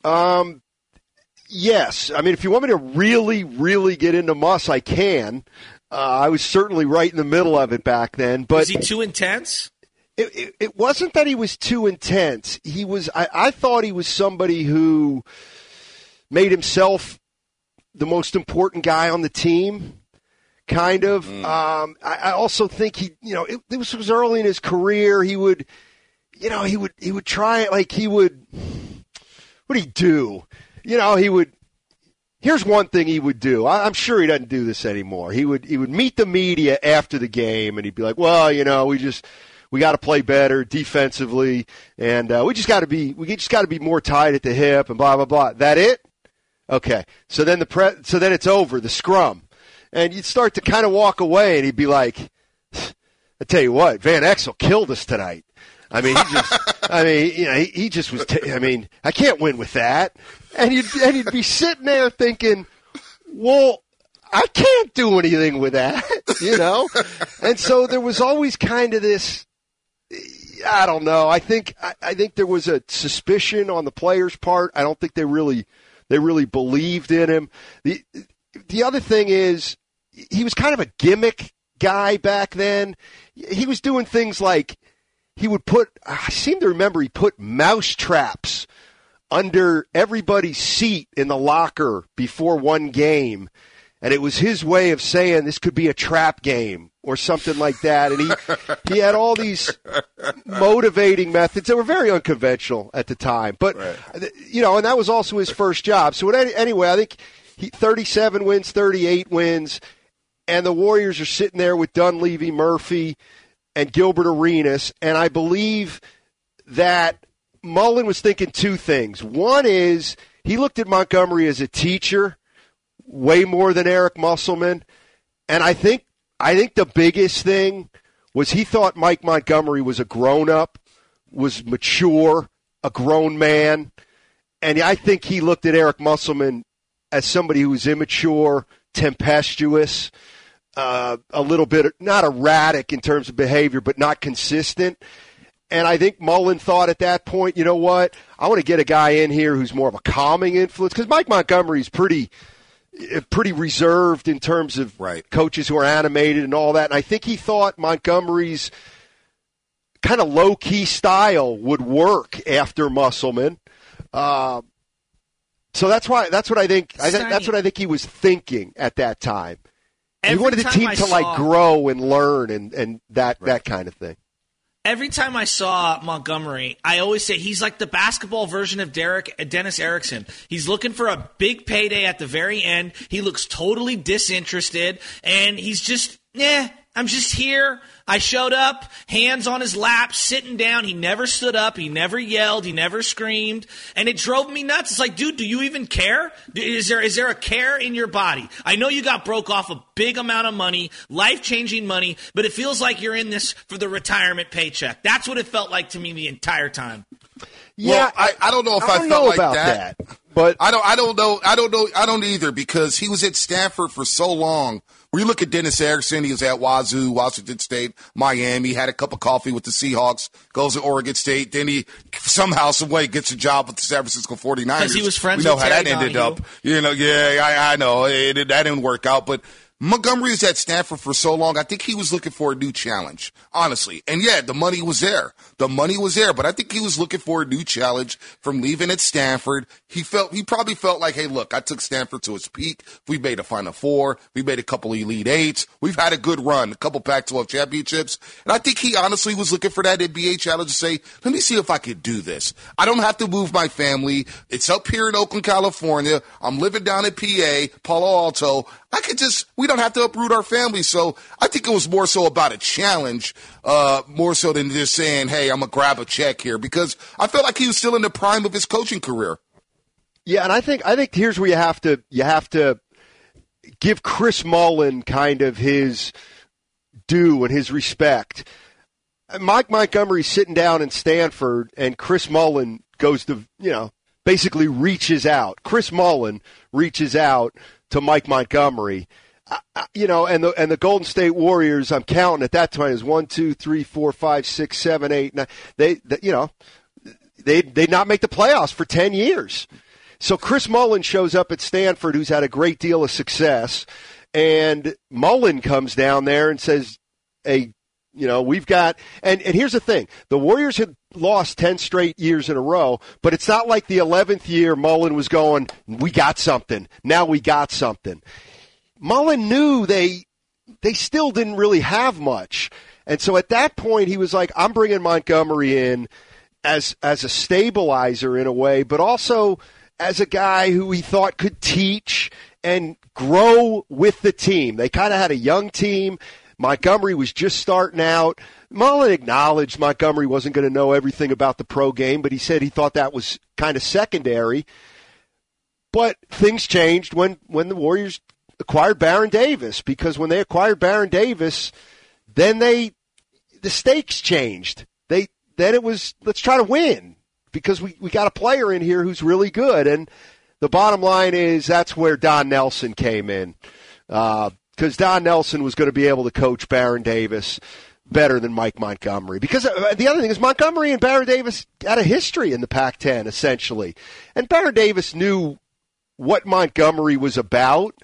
Yes. I mean, if you want me to really, really get into Muss, I can. I was certainly right in the middle of it back then. But was he too intense? It wasn't that he was too intense. He was. I thought he was somebody who made himself the most important guy on the team, kind of. I also think this was early in his career. He would try it like he would. What'd he do? Here's one thing he would do. I'm sure he doesn't do this anymore. He would meet the media after the game, and he'd be like, well, we got to play better defensively, and we just got to be more tied at the hip, and blah blah blah. That it? Okay. So then it's over, the scrum, and you'd start to kind of walk away, and he'd be like, I tell you what, Van Exel killed us tonight. I mean, he just was. I can't win with that. And you'd be sitting there thinking, well, I can't do anything with that, And so there was always kind of this. I don't know. I think there was a suspicion on the players' part. I don't think they really believed in him. The other thing is, he was kind of a gimmick guy back then. He was doing things like. I seem to remember he put mouse traps under everybody's seat in the locker before one game. And it was his way of saying this could be a trap game or something like that. And he had all these motivating methods that were very unconventional at the time. But, and that was also his first job. So anyway, I think 37 wins, 38 wins, and the Warriors are sitting there with Dunleavy, Murphy, and Gilbert Arenas. And I believe that Mullen was thinking two things. One is he looked at Montgomery as a teacher way more than Eric Musselman. And I think the biggest thing was he thought Mike Montgomery was a grown-up, was mature, a grown man. And I think he looked at Eric Musselman as somebody who was immature, tempestuous, a little bit, not erratic in terms of behavior, but not consistent. And I think Mullen thought at that point, you know what, I want to get a guy in here who's more of a calming influence, because Mike Montgomery's pretty reserved in terms of coaches who are animated and all that. And I think he thought Montgomery's kind of low-key style would work after Musselman. So that's what I think. That's what I think he was thinking at that time. He wanted the team to grow and learn and that kind of thing. Every time I saw Montgomery, I always say he's like the basketball version of Dennis Erickson. He's looking for a big payday at the very end. He looks totally disinterested, and he's just, I'm just here. I showed up, hands on his lap, sitting down. He never stood up. He never yelled. He never screamed. And it drove me nuts. It's like, dude, do you even care? Is there a care in your body? I know you got broke off a big amount of money, life-changing money, but it feels like you're in this for the retirement paycheck. That's what it felt like to me the entire time. Yeah, well, I don't know if I felt like about that. But I don't know. I don't either, because he was at Stanford for so long. When you look at Dennis Erickson, he was at Wazoo, Washington State, Miami, had a cup of coffee with the Seahawks, goes to Oregon State, then he somehow, some way gets a job with the San Francisco 49ers. Because he was friends with Terry how that ended Donahue. up. I know. That didn't work out, but Montgomery was at Stanford for so long, I think he was looking for a new challenge, honestly. And yeah, the money was there. But I think he was looking for a new challenge from leaving at Stanford. He probably felt like, hey, look, I took Stanford to its peak. We made a Final Four. We made a couple of Elite Eights. We've had a good run, a couple Pac-12 championships. And I think he honestly was looking for that NBA challenge to say, let me see if I could do this. I don't have to move my family. It's up here in Oakland, California. I'm living down in PA, Palo Alto. We don't have to uproot our family. So I think it was more so about a challenge, more so than just saying, hey, I'm going to grab a check here, because I felt like he was still in the prime of his coaching career. Yeah, and I think here's where you have to give Chris Mullen kind of his due and his respect. Mike Montgomery's sitting down in Stanford, and Chris Mullen goes to, basically reaches out. Chris Mullen reaches out to Mike Montgomery, and the Golden State Warriors, I'm counting at that time, is 1, 2, 3, 4, 5, 6, 7, 8, 9. They'd not make the playoffs for 10 years. So Chris Mullen shows up at Stanford, who's had a great deal of success, and Mullen comes down there and says, hey, we've got – and here's the thing. The Warriors had lost 10 straight years in a row, but it's not like the 11th year Mullen was going, we got something. Now we got something. Mullen knew they still didn't really have much. And so at that point he was like, I'm bringing Montgomery in as a stabilizer in a way, but also as a guy who he thought could teach and grow with the team. They kind of had a young team. Montgomery was just starting out. Mullen acknowledged Montgomery wasn't going to know everything about the pro game, but he said he thought that was kind of secondary. But things changed when the Warriors acquired Baron Davis, because when they acquired Baron Davis, then the stakes changed. Then it was, let's try to win, because we got a player in here who's really good. And the bottom line is that's where Don Nelson came in, because Don Nelson was going to be able to coach Baron Davis better than Mike Montgomery. Because the other thing is Montgomery and Baron Davis had a history in the Pac-10, essentially. And Baron Davis knew what Montgomery was about.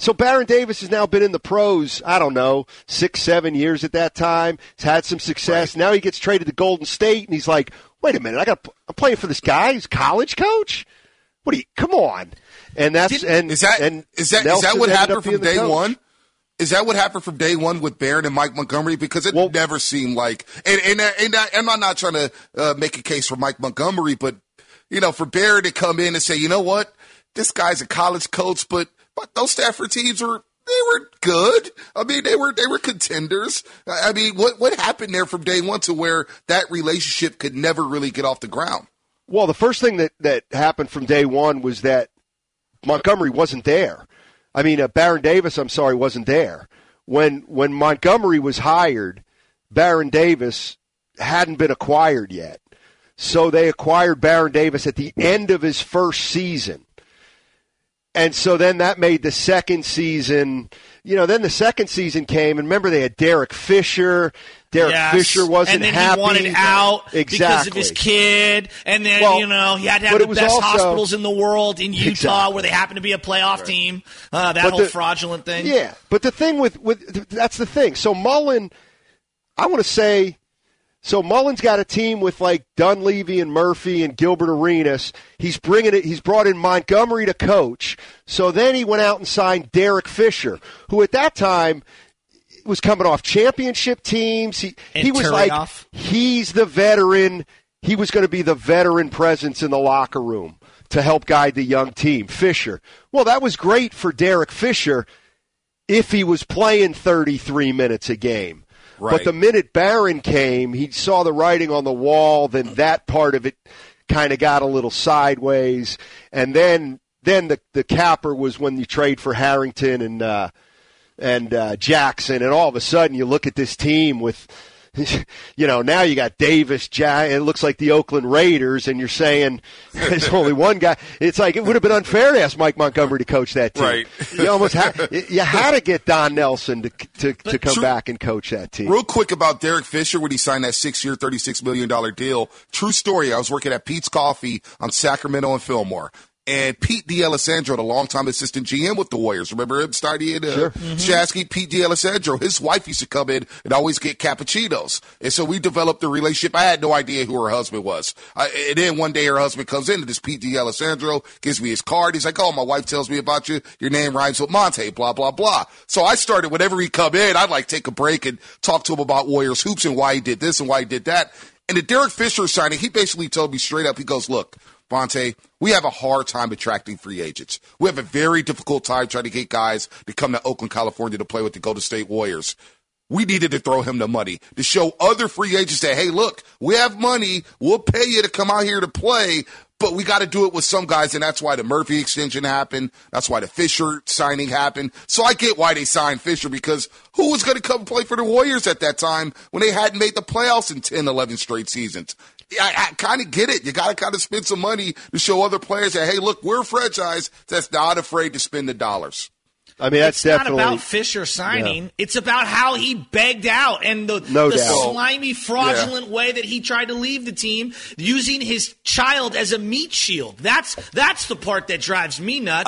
So Baron Davis has now been in the pros, I don't know, 6-7 years at that time. He's had some success. Right. Now he gets traded to Golden State, and he's like, wait a minute, I'm playing for this guy who's college coach? Come on. And is that what happened from day one? Is that what happened from day one with Barron and Mike Montgomery? Because it never seemed like, and I'm not trying to make a case for Mike Montgomery, but, for Barron to come in and say, you know what, this guy's a college coach, but those Stafford teams they were good. I mean, they were contenders. I mean, what happened there from day one to where that relationship could never really get off the ground? Well, the first thing that happened from day one was that Montgomery wasn't there. I mean, Baron Davis, wasn't there. When Montgomery was hired, Baron Davis hadn't been acquired yet. So they acquired Baron Davis at the end of his first season. And so then that made the second season, then the second season came, and remember they had Derek Fisher. Fisher wasn't happy. And then he wanted out because of his kid. And then, he had to have the best hospitals in the world in Utah where they happened to be a playoff team. That whole fraudulent thing. Yeah, but the thing with that's the thing. So Mullen, I want to say, Mullen's got a team with like Dunleavy and Murphy and Gilbert Arenas. He's brought in Montgomery to coach. So then he went out and signed Derek Fisher, who at that time was coming off championship teams. He was like, he's the veteran. He was going to be the veteran presence in the locker room to help guide the young team. Fisher. Well, that was great for Derek Fisher if he was playing 33 minutes a game. Right. But the minute Barron came, he saw the writing on the wall, then that part of it kind of got a little sideways. And then the capper was when you trade for Harrington and Jackson, and all of a sudden you look at this team with, now you got Davis, it looks like the Oakland Raiders, and you're saying there's only one guy. It's like it would have been unfair to ask Mike Montgomery to coach that team. Right. You almost had to get Don Nelson to come back and coach that team. Real quick about Derek Fisher when he signed that 6-year, $36 million deal. True story. I was working at Pete's Coffee on Sacramento and Fillmore. And Pete D'Alessandro, the longtime assistant GM with the Warriors. Remember him, Steiny and Shasky? Pete D'Alessandro, his wife used to come in and always get cappuccinos. And so we developed a relationship. I had no idea who her husband was. And then one day her husband comes in, and this Pete D'Alessandro gives me his card. He's like, oh, my wife tells me about you. Your name rhymes with Monte, blah, blah, blah. So I started, whenever he come in, I'd like take a break and talk to him about Warriors hoops and why he did this and why he did that. And the Derek Fisher signing, he basically told me straight up, he goes, look, Bonte, we have a hard time attracting free agents. We have a very difficult time trying to get guys to come to Oakland, California to play with the Golden State Warriors. We needed to throw him the money to show other free agents that, hey, look, we have money. We'll pay you to come out here to play, but we got to do it with some guys, and that's why the Murphy extension happened. That's why the Fisher signing happened. So I get why they signed Fisher, because who was going to come play for the Warriors at that time when they hadn't made the playoffs in 10, 11 straight seasons? I kind of get it. You got to kind of spend some money to show other players that, hey, look, we're a franchise that's not afraid to spend the dollars. I mean, that's definitely not about Fisher signing. Yeah. It's about how he begged out and the slimy, fraudulent way that he tried to leave the team, using his child as a meat shield. That's the part that drives me nuts.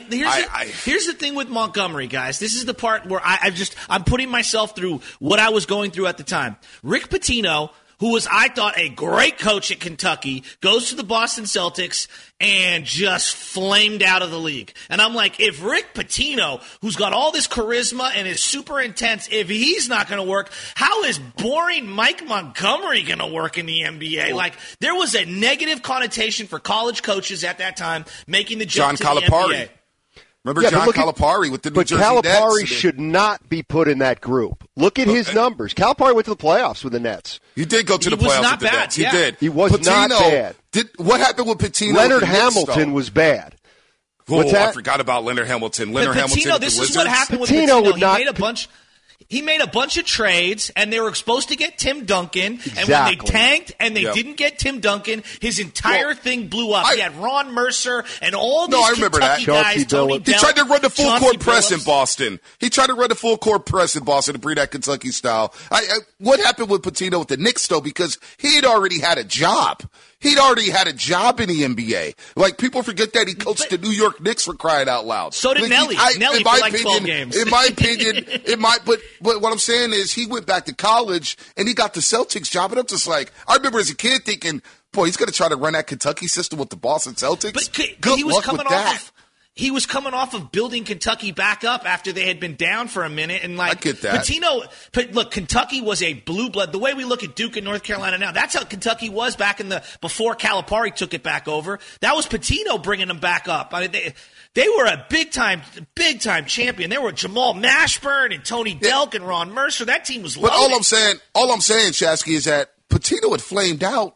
Here's the thing with Montgomery, guys. This is the part where I'm putting myself through what I was going through at the time. Rick Pitino, who was, I thought, a great coach at Kentucky, goes to the Boston Celtics and just flamed out of the league. And I'm like, if Rick Pitino, who's got all this charisma and is super intense, if he's not going to work, how is boring Mike Montgomery going to work in the NBA? Like, there was a negative connotation for college coaches at that time making the jump to the NBA. Remember John Calipari with the New Jersey Nets? But Calipari should not be put in that group. Look at his numbers. Calipari went to the playoffs with the Nets. He did go to the playoffs with the Nets. Yeah. He did. He was not bad. What happened with Pitino? Leonard Hamilton was bad. What's that? I forgot about Leonard Hamilton. This is what happened with Pitino. He made a bunch of trades, and they were supposed to get Tim Duncan. Exactly. And when they tanked and they didn't get Tim Duncan, his entire thing blew up. He had Ron Mercer and all these Kentucky guys. Tony Bell, he tried to run the full court press in Boston. He tried to run the full court press in Boston to bring that Kentucky style. What happened with Pitino with the Knicks, though? Because he had already had a job. He'd already had a job in the NBA. Like, people forget that he coached the New York Knicks, for crying out loud. So did like, Nelly. Nelly for like 12 games. In my opinion, but what I'm saying is he went back to college and he got the Celtics job. And I'm just like, I remember as a kid thinking, boy, he's going to try to run that Kentucky system with the Boston Celtics. But Good he was luck coming with off that. He was coming off of building Kentucky back up after they had been down for a minute. And like, I get that. Look, Kentucky was a blue blood. The way we look at Duke and North Carolina now, that's how Kentucky was back before Calipari took it back over. That was Pitino bringing them back up. I mean, they were a big time champion. They were Jamal Mashburn and Tony Delk and Ron Mercer. That team was loaded. But all I'm saying, Shasky, is that Pitino had flamed out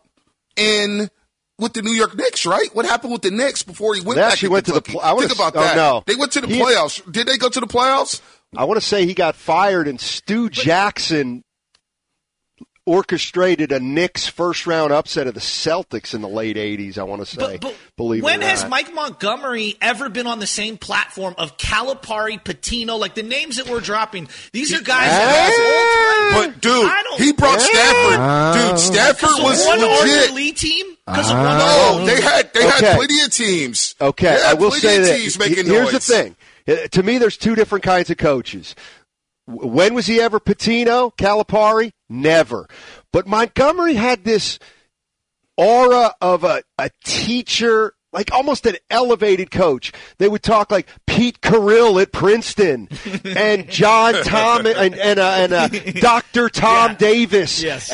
with the New York Knicks, right? What happened with the Knicks before he went back to Kentucky? Think about that. No. They went to the playoffs. Did they go to the playoffs? I want to say he got fired, and Stu Jackson orchestrated a Knicks first-round upset of the Celtics in the late 80s, I want to say. Believe it or not. When has Mike Montgomery ever been on the same platform of Calipari, Pitino, like the names that we're dropping? These are guys that all time. But, dude, he brought Stafford. Dude, Stafford was one legit. Arthur Lee team? No, they had plenty of teams. Okay, I will say that. Here's the thing. To me, there's two different kinds of coaches. When was he ever Pitino, Calipari? Never. But Montgomery had this aura of a teacher, like almost an elevated coach. They would talk like Pete Carrill at Princeton and John Tom and Dr. Tom Davis. Yes.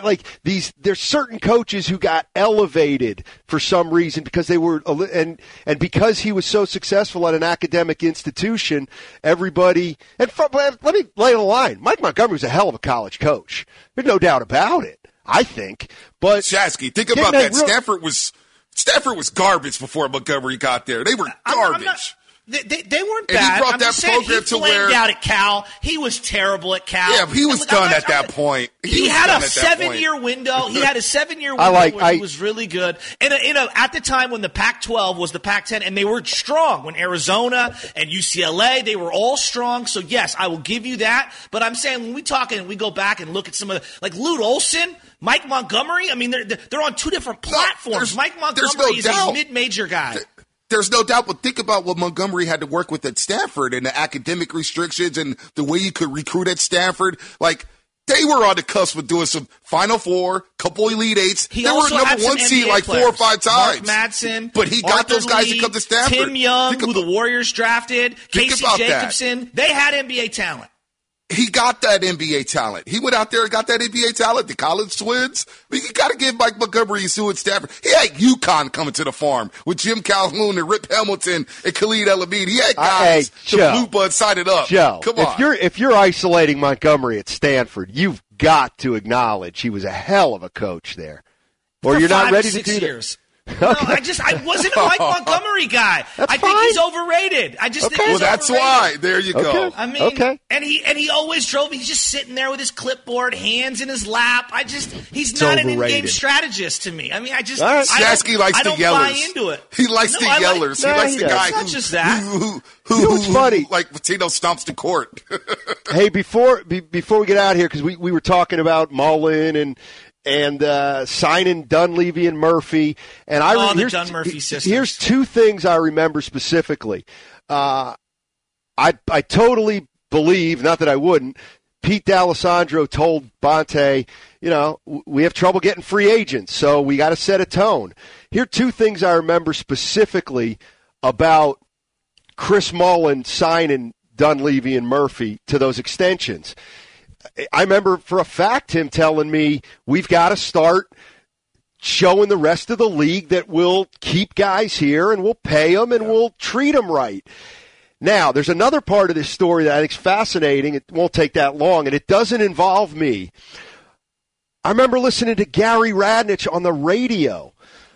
There's certain coaches who got elevated for some reason because they were, and because he was so successful at an academic institution, everybody, let me lay the line. Mike Montgomery was a hell of a college coach. There's no doubt about it, I think. But Shasky, think about that. Stafford was garbage before Montgomery got there. They were garbage. They weren't and bad. He brought I'm that just saying, program he to where flamed out at Cal. He was terrible at Cal. Yeah, he was done at that point. He had a 7-year window. He had a 7-year window where he was really good. And at the time when the Pac-12 was the Pac-10, and they were strong. When Arizona and UCLA, they were all strong. So yes, I will give you that. But I'm saying when we talk and we go back and look at some of like Lute Olson, Mike Montgomery. I mean, they're on two different platforms. Mike Montgomery is a mid-major guy. There's no doubt, but think about what Montgomery had to work with at Stanford and the academic restrictions and the way you could recruit at Stanford. Like, they were on the cusp of doing some Final Four, couple Elite Eights. They were number one seed like 4 or 5 times. Mark Madsen. But he got those guys to come to Stanford. Tim Young, who the Warriors drafted. Casey Jacobson. They had NBA talent. He got that NBA talent. He went out there and got that NBA talent. The college twins. I mean, you got to give Mike Montgomery and Sue at Stafford. He had UConn coming to the farm with Jim Calhoun and Rip Hamilton and Khalid El-Amin. He had guys to blue blood side it up. Joe, come on. If you're isolating Montgomery at Stanford, you've got to acknowledge he was a hell of a coach there. Or you're not ready to do years. No, I wasn't a Mike Montgomery guy. I think he's overrated. I just think he's that's overrated. why. There you go. I mean, and he always drove. He's just sitting there with his clipboard, hands in his lap. He's not an in-game strategist to me. I mean, Shasky likes the yellers. I don't buy into it. He likes the yellers. He likes the guy not just that. Who's funny? Like Pitino stomps the court. Hey, before we get out of here, because we were talking about Mullen and signing Dunleavy and Murphy. And the Dun Murphy sisters. Here's two things I remember specifically. I totally believe, not that I wouldn't, Pete D'Alessandro told Bonte, we have trouble getting free agents, so we got to set a tone. Here are two things I remember specifically about Chris Mullen signing Dunleavy and Murphy to those extensions. I remember for a fact him telling me we've got to start showing the rest of the league that we'll keep guys here and we'll pay them and we'll treat them right. Now, there's another part of this story that I think is fascinating. It won't take that long, and it doesn't involve me. I remember listening to Gary Radnich on the radio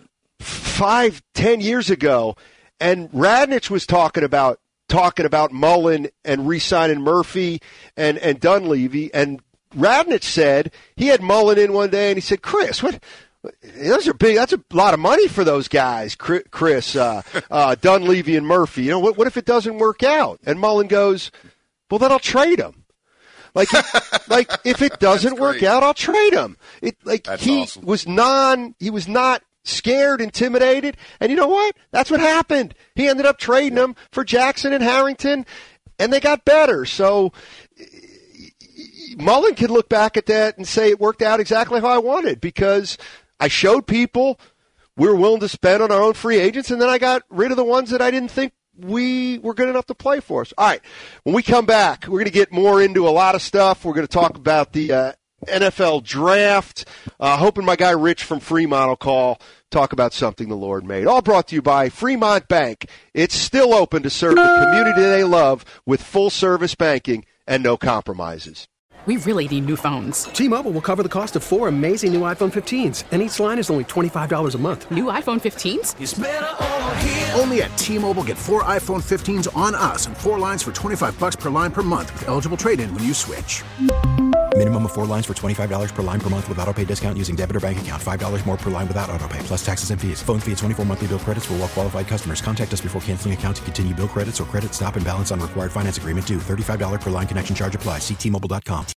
5-10 years ago, and Radnich was talking about Mullen and re-signing Murphy and Dunleavy, and Radnich said he had Mullen in one day, and he said, "Chris, what? Those are big. That's a lot of money for those guys, Chris, Dunleavy and Murphy. What if it doesn't work out?" And Mullen goes, "Well, then I'll trade them. Like if it doesn't work out, I'll trade him." He was not scared, intimidated. And you know what? That's what happened. He ended up trading them for Jackson and Harrington, and they got better. So Mullen could look back at that and say it worked out exactly how I wanted, because I showed people we were willing to spend on our own free agents, and then I got rid of the ones that I didn't think we were good enough to play for us. All right, when we come back, we're going to get more into a lot of stuff. We're going to talk about the NFL draft. Hoping my guy Rich from Fremont will call, talk about something the Lord made. All brought to you by Fremont Bank. It's still open to serve the community they love with full-service banking and no compromises. We really need new phones. T-Mobile will cover the cost of 4 amazing new iPhone 15s, and each line is only $25 a month. New iPhone 15s? It's better over here. Only at T-Mobile, get 4 iPhone 15s on us and 4 lines for $25 per line per month with eligible trade-in when you switch. Minimum of 4 lines for $25 per line per month with autopay discount using debit or bank account. $5 more per line without autopay, plus taxes and fees. Phone fee at 24 monthly bill credits for well-qualified customers. Contact us before canceling account to continue bill credits or credit stop and balance on required finance agreement due. $35 per line connection charge applies. See T-Mobile.com.